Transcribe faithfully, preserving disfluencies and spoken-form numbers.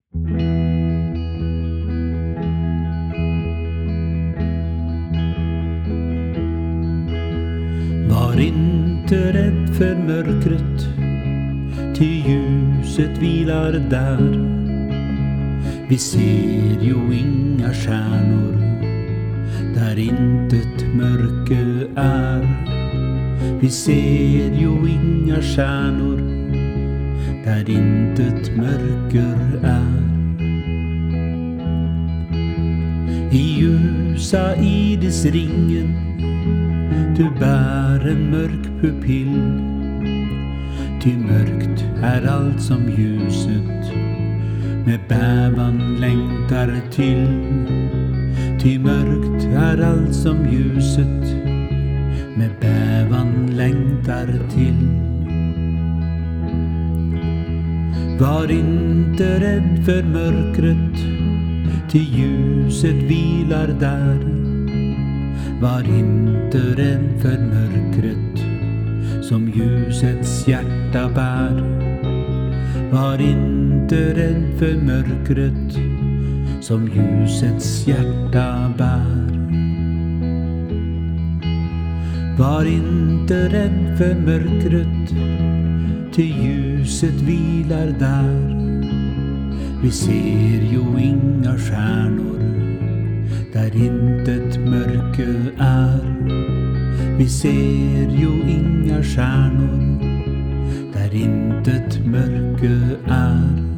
Var inte rädd för mörkret, ty ljuset vilar där. Vi ser ju inga stjärnor där intet mörker är. Vi ser ju inga stjärnor där intet mörker är. I ljusa idisringen du bär en mörk pupill, ty mörkt är allt som ljuset med bävan längtar till. Ty mörkt är allt som ljuset med bävan längtar till. Var inte rädd för mörkret, ty ljuset vilar där. Var inte rädd för mörkret som ljusets hjärta bär. Var inte rädd för mörkret som ljusets hjärta bär. Var inte rädd för mörkret, ty ljuset vilar där. Vi ser ju inga stjärnor där intet mörker är. Vi ser ju inga stjärnor där intet mörker är.